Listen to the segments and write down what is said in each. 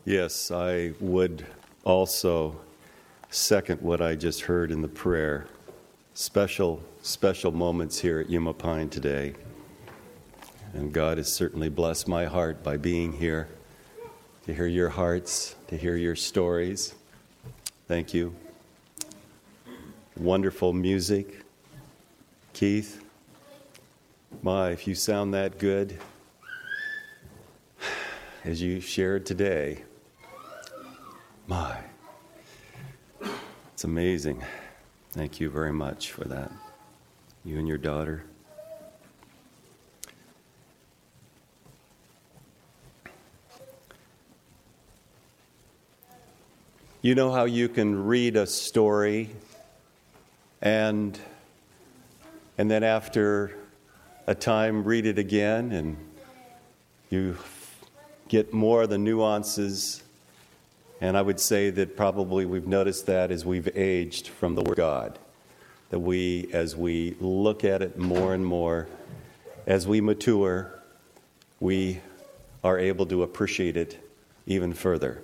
Yes, I would also second what I just heard in the prayer. Special moments here at Yuma Pine today. And God has certainly blessed my heart by being here, to hear your hearts, to hear your stories. Thank you. Wonderful music. Keith, if you sound that good as you shared today, it's amazing. Thank you very much for that, you and your daughter. You know how you can read a story and then after a time read it again and you get more of the nuances. And I would say that probably we've noticed that as we've aged from the Word of God, that as we look at it more and more, as we mature, we are able to appreciate it even further.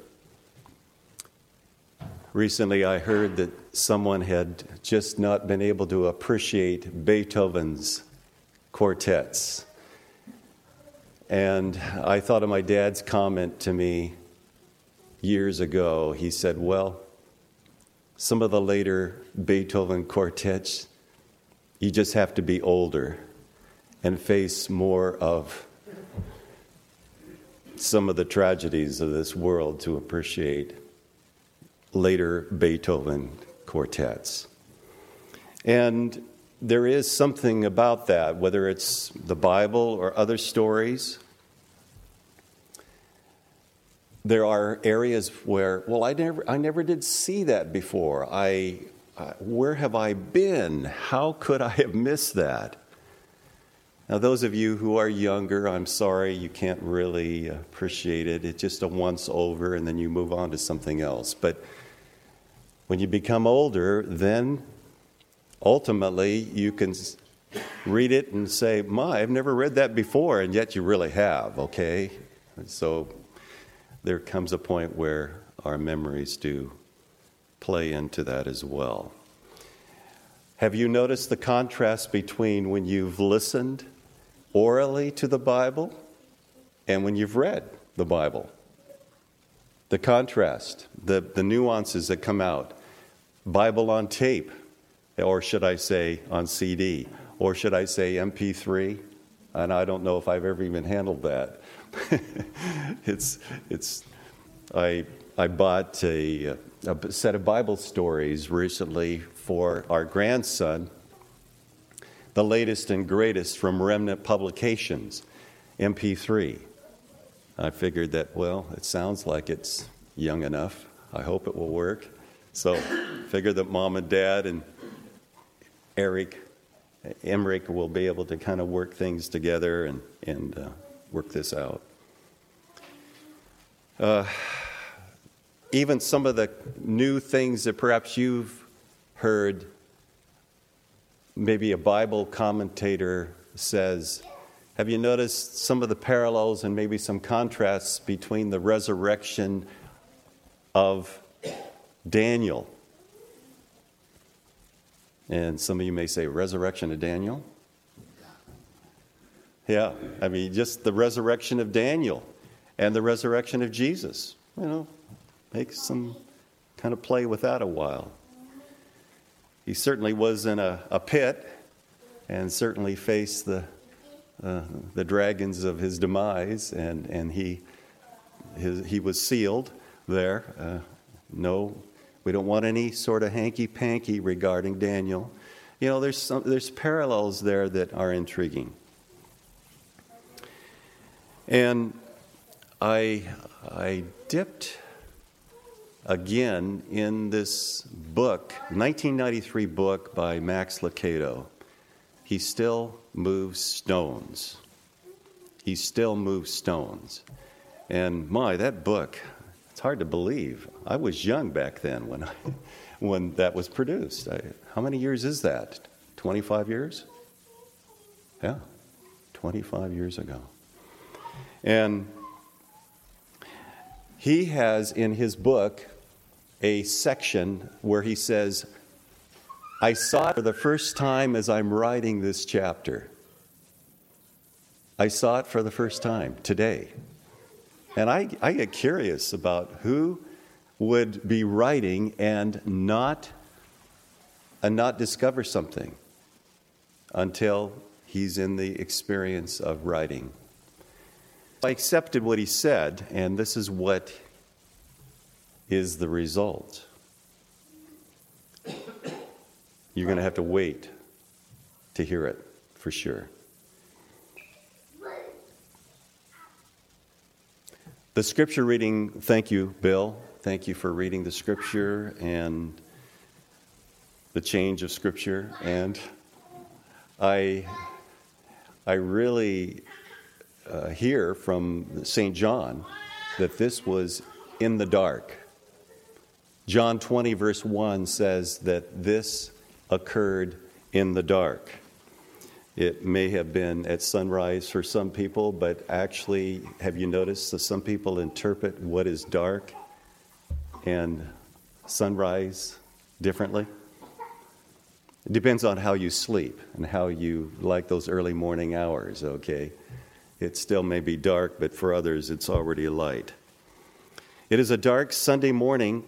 Recently, I heard that someone had just not been able to appreciate Beethoven's quartets. And I thought of my dad's comment to me years ago. He said, well, some of the later Beethoven quartets, you just have to be older and face more of some of the tragedies of this world to appreciate later Beethoven quartets. And there is something about that, whether it's the Bible or other stories. There are areas where, I never did see that before. Where have I been? How could I have missed that? Now, those of you who are younger, I'm sorry, you can't really appreciate it. It's just a once over, and then you move on to something else. But when you become older, then ultimately you can read it and say, I've never read that before, and yet you really have, okay? So there comes a point where our memories do play into that as well. Have you noticed the contrast between when you've listened orally to the Bible and when you've read the Bible? The contrast, the nuances that come out. Bible on tape, or should I say on CD, or should I say MP3? And I don't know if I've ever even handled that. I bought a set of Bible stories recently for our grandson, the latest and greatest from Remnant Publications, MP3. I figured that, it sounds like it's young enough. I hope it will work. So figured that Mom and Dad and Emmerich will be able to kind of work things together and work this out. Even some of the new things that perhaps you've heard, maybe a Bible commentator says, have you noticed some of the parallels and maybe some contrasts between the resurrection of Daniel? And some of you may say, resurrection of Daniel? Yeah, just the resurrection of Daniel and the resurrection of Jesus. Make some kind of play with that a while. He certainly was in a pit and certainly faced the dragons of his demise, and he was sealed there. No, we don't want any sort of hanky-panky regarding Daniel. There's parallels there that are intriguing. And I dipped again in this book, 1993 book by Max Lucado. He still moves stones. He still moves stones. And that book, it's hard to believe. I was young back then when that was produced. How many years is that? 25 years? Yeah, 25 years ago. And He has in his book a section where he says, I saw it for the first time as I'm writing this chapter. I saw it for the first time today. And I get curious about who would be writing and not discover something until he's in the experience of writing. I accepted what he said, and this is what is the result. You're going to have to wait to hear it for sure. The scripture reading, thank you, Bill. Thank you for reading the scripture and the change of scripture. And I really hear from St. John that this was in the dark. John 20 verse 1 says that this occurred in the dark. It may have been at sunrise for some people, but actually, have you noticed that some people interpret what is dark and sunrise differently? It depends on how you sleep and how you like those early morning hours, okay? It still may be dark, but for others it's already light. It is a dark Sunday morning,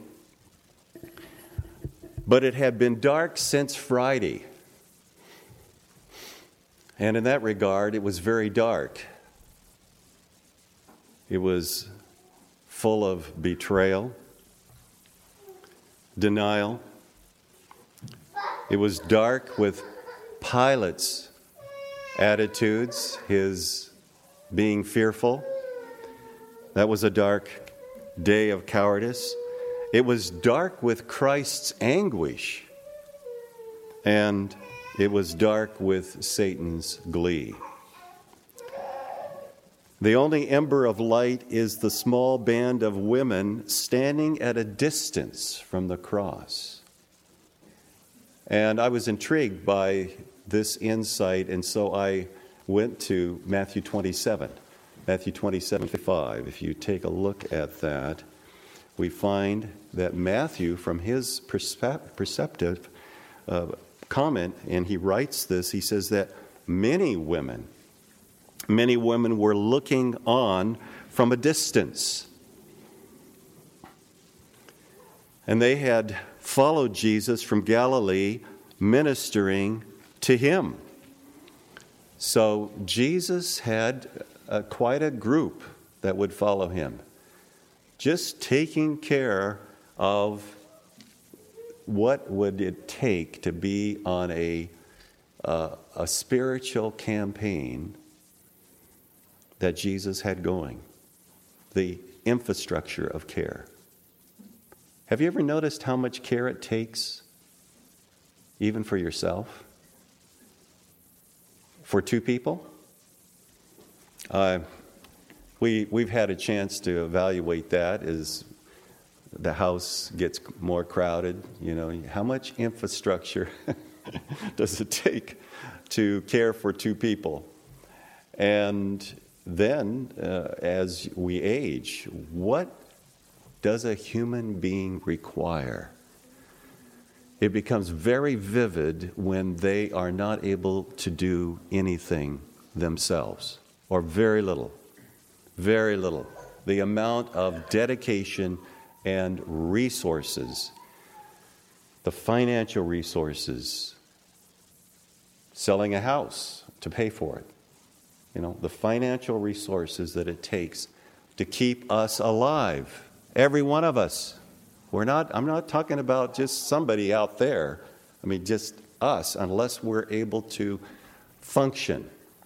but it had been dark since Friday. And in that regard, it was very dark. It was full of betrayal, denial. It was dark with Pilate's attitudes, his being fearful. That was a dark day of cowardice. It was dark with Christ's anguish, and it was dark with Satan's glee. The only ember of light is the small band of women standing at a distance from the cross. And I was intrigued by this insight, and so I went to Matthew 27. Matthew 27:5. If you take a look at that, we find that Matthew, from his perceptive comment, and he writes this, he says that many women were looking on from a distance. And they had followed Jesus from Galilee, ministering to him. So Jesus had quite a group that would follow him, just taking care of what would it take to be on a spiritual campaign that Jesus had going, the infrastructure of care. Have you ever noticed how much care it takes, even for yourself? For two people? We've had a chance to evaluate that as the house gets more crowded. You know, how much infrastructure does it take to care for two people? And then, as we age, what does a human being require? It becomes very vivid when they are not able to do anything themselves, or very little. Very little. The amount of dedication and resources, the financial resources, selling a house to pay for it, you know, the financial resources that it takes to keep us alive, every one of us. I'm not talking about just somebody out there. I mean, just us, unless we're able to function.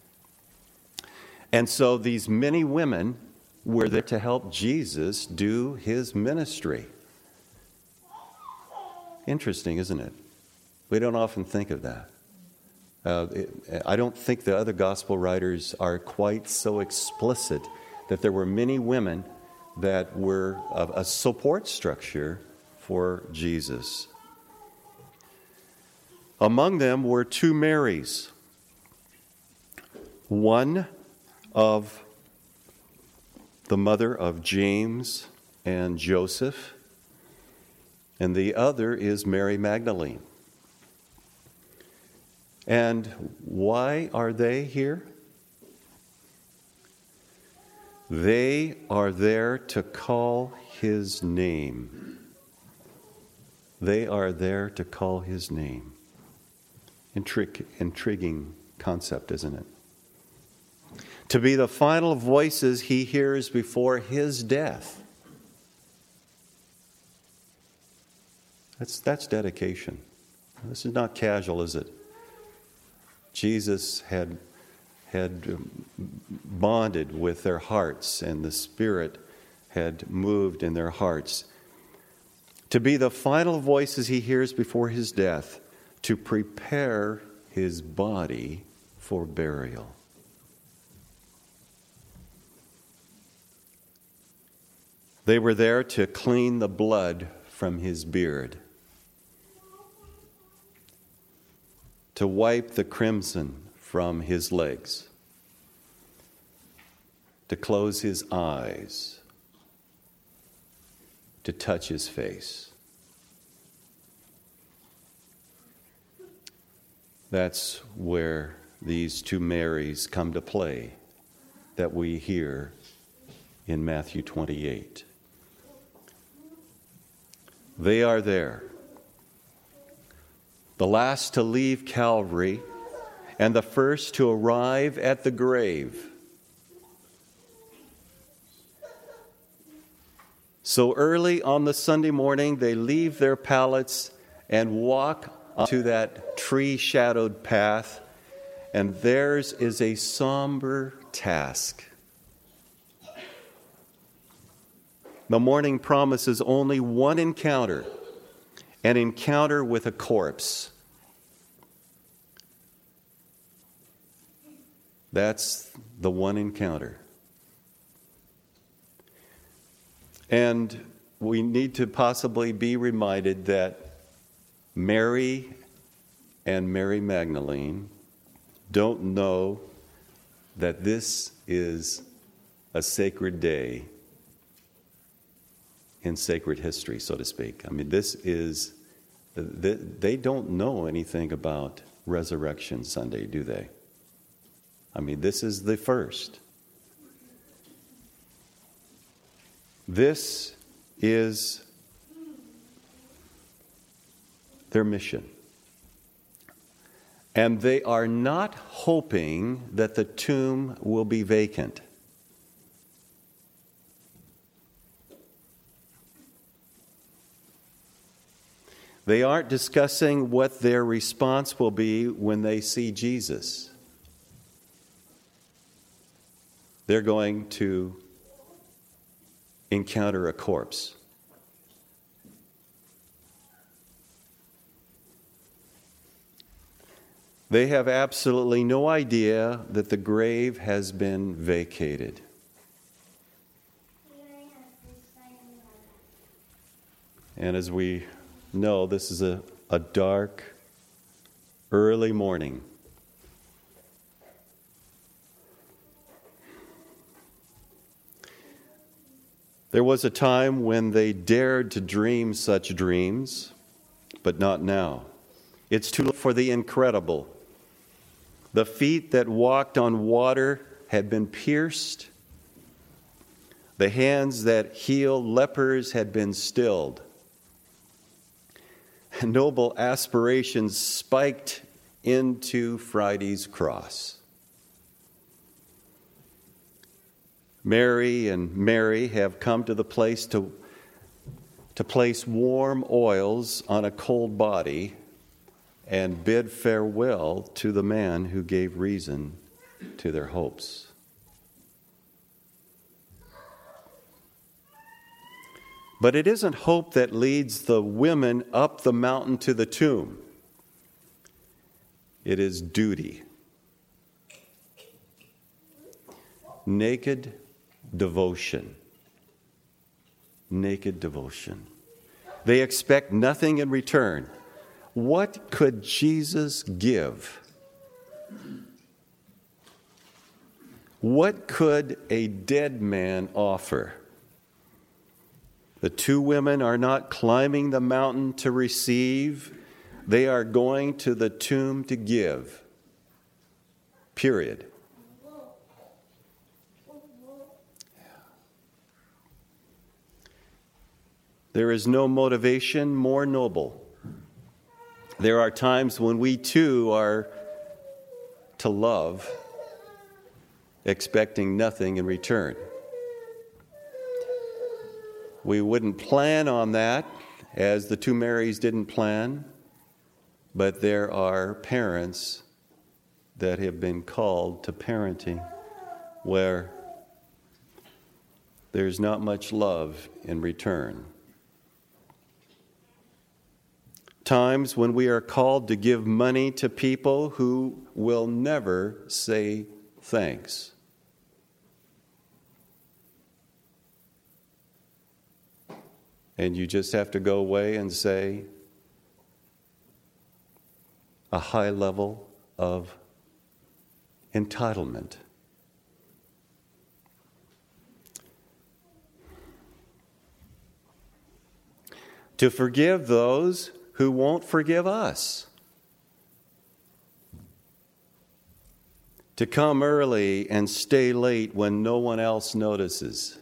And so these many women were there to help Jesus do his ministry. Interesting, isn't it? We don't often think of that. I don't think the other gospel writers are quite so explicit that there were many women that were a support structure for Jesus. Among them were two Marys. One of the mother of James and Joseph, and the other is Mary Magdalene. And why are they here? They are there to call his name. They are there to call his name. Intriguing concept, isn't it? To be the final voices he hears before his death. That's dedication. This is not casual, is it? Jesus had bonded with their hearts, and the Spirit had moved in their hearts. To be the final voices he hears before his death, to prepare his body for burial. They were there to clean the blood from his beard, to wipe the crimson from his legs, to close his eyes, to touch his face. That's where these two Marys come to play that we hear in Matthew 28. They are there, the last to leave Calvary and the first to arrive at the grave. So early on the Sunday morning, they leave their pallets and walk onto that tree-shadowed path, and theirs is a somber task. The morning promises only one encounter, an encounter with a corpse. That's the one encounter. And we need to possibly be reminded that Mary and Mary Magdalene don't know that this is a sacred day in sacred history, so to speak. I mean, they don't know anything about Resurrection Sunday, do they? I mean, this is the first. This is their mission. And they are not hoping that the tomb will be vacant. They aren't discussing what their response will be when they see Jesus. They're going to encounter a corpse. They have absolutely no idea that the grave has been vacated. And as we know, this is a dark, early morning. There was a time when they dared to dream such dreams, but not now. It's too late for the incredible. The feet that walked on water had been pierced. The hands that healed lepers had been stilled. Noble aspirations spiked into Friday's cross. Mary and Mary have come to the place to place warm oils on a cold body and bid farewell to the man who gave reason to their hopes. But it isn't hope that leads the women up the mountain to the tomb. It is duty. Naked devotion. Naked devotion. They expect nothing in return. What could Jesus give? What could a dead man offer? The two women are not climbing the mountain to receive. They are going to the tomb to give. Period. There is no motivation more noble. There are times when we too are to love, expecting nothing in return. We wouldn't plan on that, as the two Marys didn't plan, but there are parents that have been called to parenting where there's not much love in return. Times when we are called to give money to people who will never say thanks. And you just have to go away and say a high level of entitlement. To forgive those who won't forgive us. To come early and stay late when no one else notices.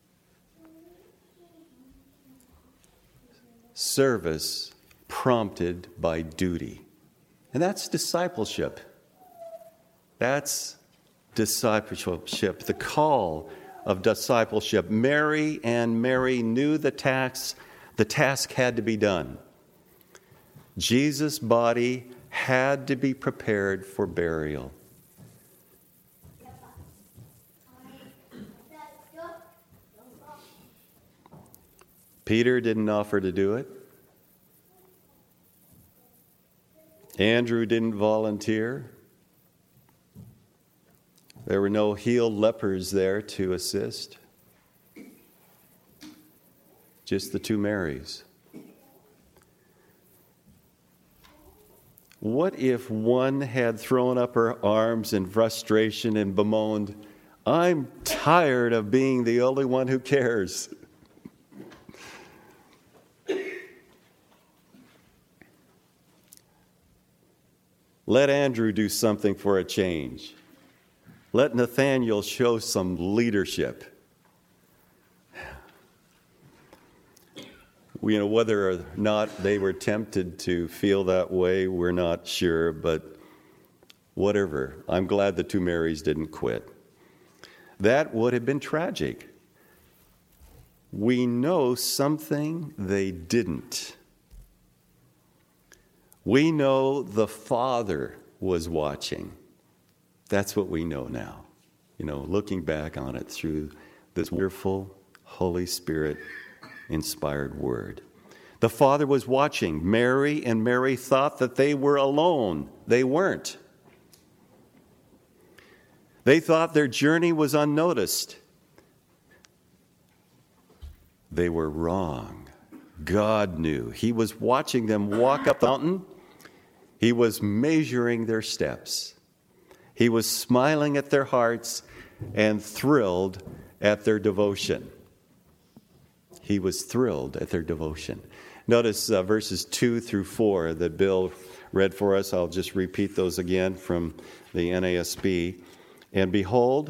Service prompted by duty. And that's discipleship. That's discipleship, the call of discipleship. Mary knew the task had to be done. Jesus' body had to be prepared for burial. Peter didn't offer to do it. Andrew didn't volunteer. There were no healed lepers there to assist. Just the two Marys. What if one had thrown up her arms in frustration and bemoaned, "I'm tired of being the only one who cares"? Let Andrew do something for a change. Let Nathaniel show some leadership. Whether or not they were tempted to feel that way, we're not sure, but whatever. I'm glad the two Marys didn't quit. That would have been tragic. We know something they didn't. We know the Father was watching. That's what we know now. Looking back on it through this wonderful Holy Spirit inspired word. The Father was watching. Mary thought that they were alone. They weren't. They thought their journey was unnoticed. They were wrong. God knew. He was watching them walk up the mountain. He was measuring their steps. He was smiling at their hearts and thrilled at their devotion. He was thrilled at their devotion. Notice verses 2 through 4 that Bill read for us. I'll just repeat those again from the NASB. And behold,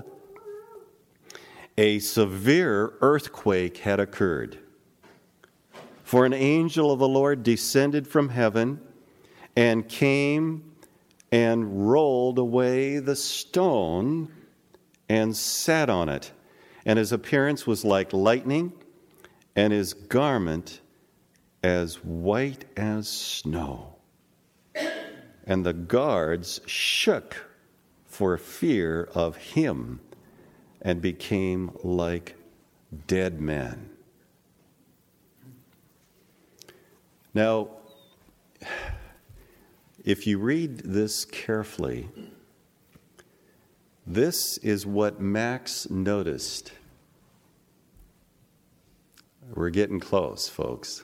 a severe earthquake had occurred. For an angel of the Lord descended from heaven and came and rolled away the stone and sat on it. And his appearance was like lightning, and his garment as white as snow. And the guards shook for fear of him and became like dead men. Now, if you read this carefully, this is what Max noticed. We're getting close, folks.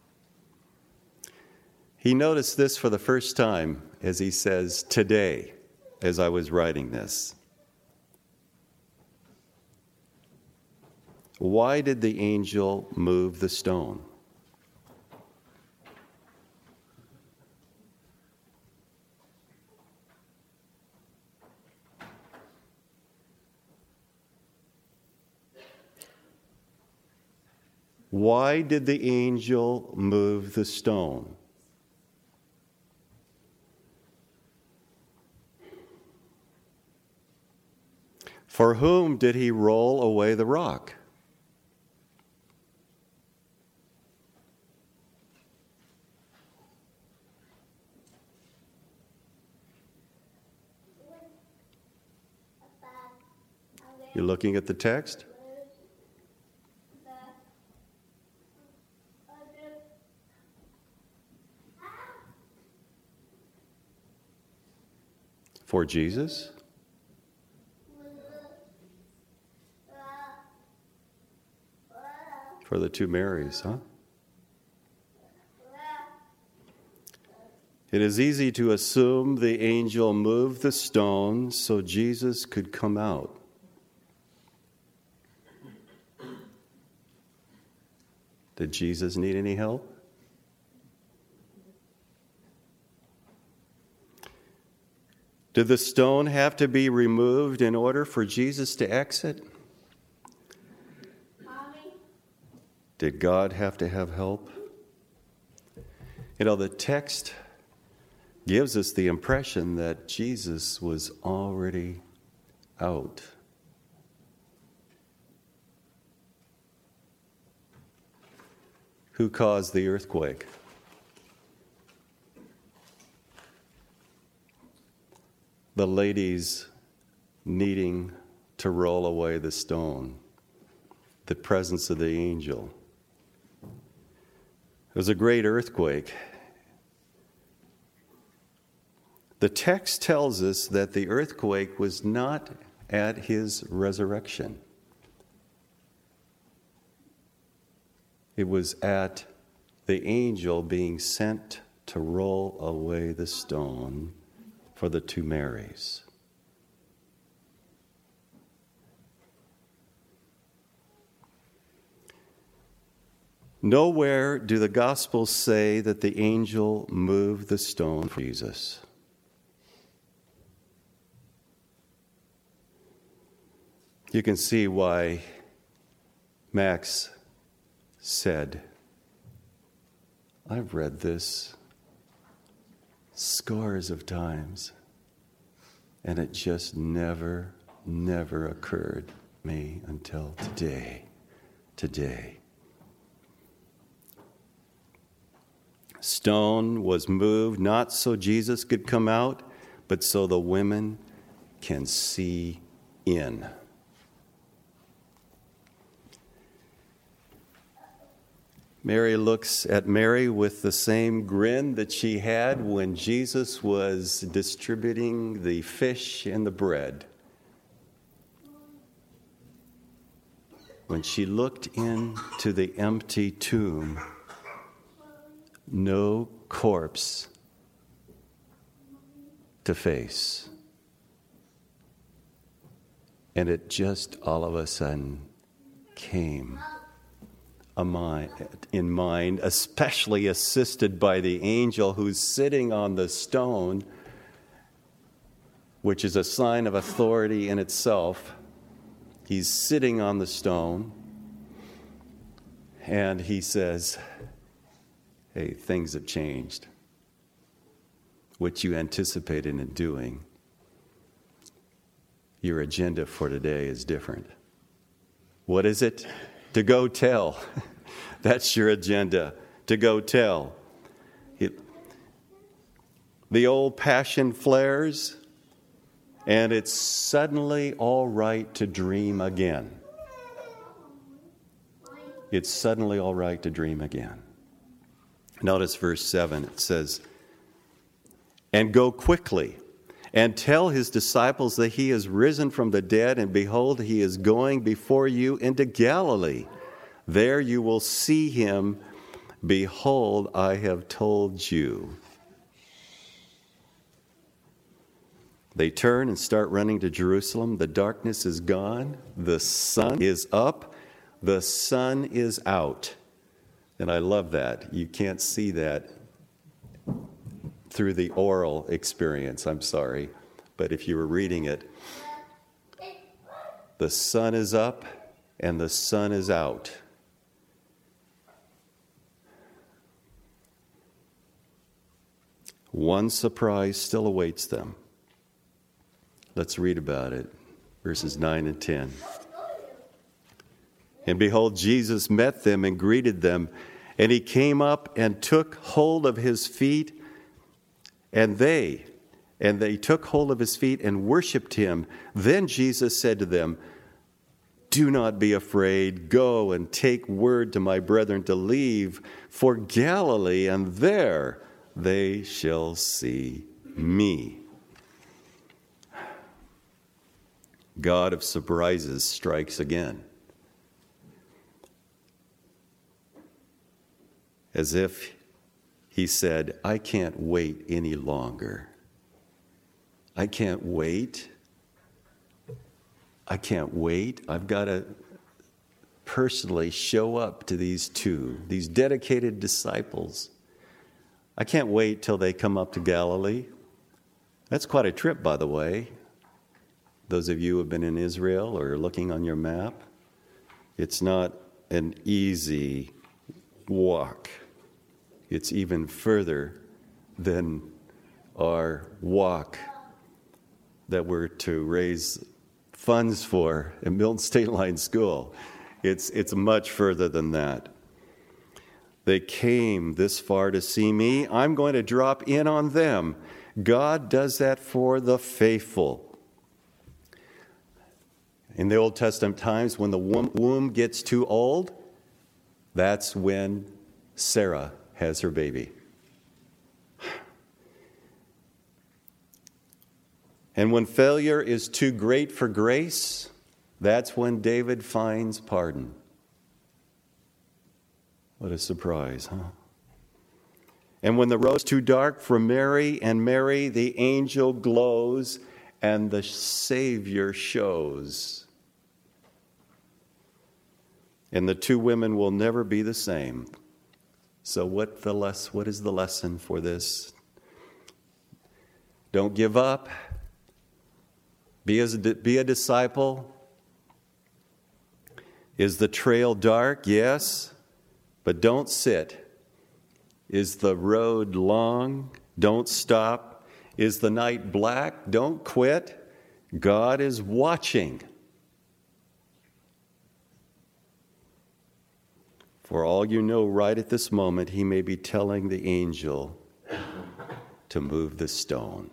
He noticed this for the first time, as he says, today, as I was writing this. Why did the angel move the stone? Why did the angel move the stone? For whom did he roll away the rock? You're looking at the text? For Jesus? For the two Marys, huh? It is easy to assume the angel moved the stone so Jesus could come out. Did Jesus need any help? Did the stone have to be removed in order for Jesus to exit? Did God have to have help? You know, the text gives us the impression that Jesus was already out. Who caused the earthquake? The ladies needing to roll away the stone, the presence of the angel. It was a great earthquake. The text tells us that the earthquake was not at his resurrection. It was at the angel being sent to roll away the stone for the two Marys. Nowhere do the Gospels say that the angel moved the stone for Jesus. You can see why Max said, I've read this scores of times, and it just never occurred to me until today. Stone was moved not so Jesus could come out, but so the women can see in. Mary looks at Mary with the same grin that she had when Jesus was distributing the fish and the bread. When she looked into the empty tomb, no corpse to face. And it just all of a sudden came in mind, especially assisted by the angel who's sitting on the stone, which is a sign of authority in itself. He's sitting on the stone, and he says, hey, things have changed. What you anticipated in doing, your agenda for today is different. What is it? To go tell. That's your agenda, to go tell. The old passion flares, and it's suddenly all right to dream again. It's suddenly all right to dream again. Notice verse 7, it says, and go quickly and tell his disciples that he is risen from the dead, and behold, he is going before you into Galilee. There you will see him. Behold, I have told you. They turn and start running to Jerusalem. The darkness is gone. The sun is up. The sun is out. And I love that. You can't see that through the oral experience, I'm sorry. But if you were reading it, the sun is up and the sun is out. One surprise still awaits them. Let's read about it, verses 9 and 10. And behold, Jesus met them and greeted them, and he came up and took hold of his feet, and they took hold of his feet and worshiped him. Then Jesus said to them, "Do not be afraid. Go and take word to my brethren to leave for Galilee, and there they shall see me." God of surprises strikes again. As if he said, I can't wait any longer. I can't wait. I can't wait. I've got to personally show up to these dedicated disciples. I can't wait till they come up to Galilee. That's quite a trip, by the way. Those of you who have been in Israel or looking on your map, it's not an easy walk. It's even further than our walk that we're to raise funds for at Milton State Line School. It's much further than that. They came this far to see me. I'm going to drop in on them. God does that for the faithful. In the Old Testament times, when the womb gets too old, that's when Sarah has her baby. And when failure is too great for grace, that's when David finds pardon. What a surprise, huh? And when the road's too dark for Mary, the angel glows and the Savior shows. And the two women will never be the same. So what is the lesson for this? Don't give up. Be a disciple. Is the trail dark? Yes. But don't sit. Is the road long? Don't stop. Is the night black? Don't quit. God is watching. For all you know, right at this moment, he may be telling the angel to move the stone.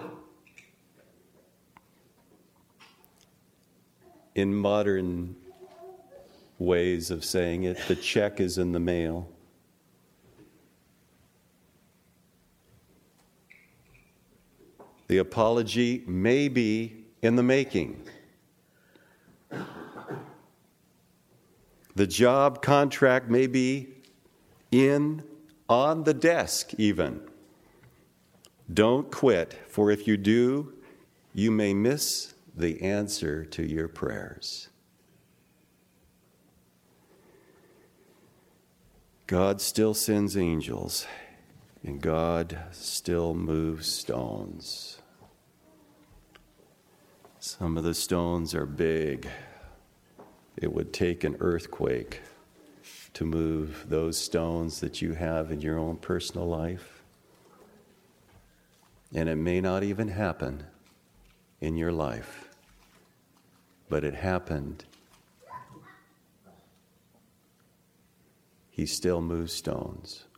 In modern ways of saying it, the check is in the mail. The apology may be in the making. The job contract may be on the desk even. Don't quit, for if you do, you may miss the answer to your prayers. God still sends angels, and God still moves stones. Some of the stones are big. It would take an earthquake to move those stones that you have in your own personal life. And it may not even happen in your life, but it happened. He still moves stones.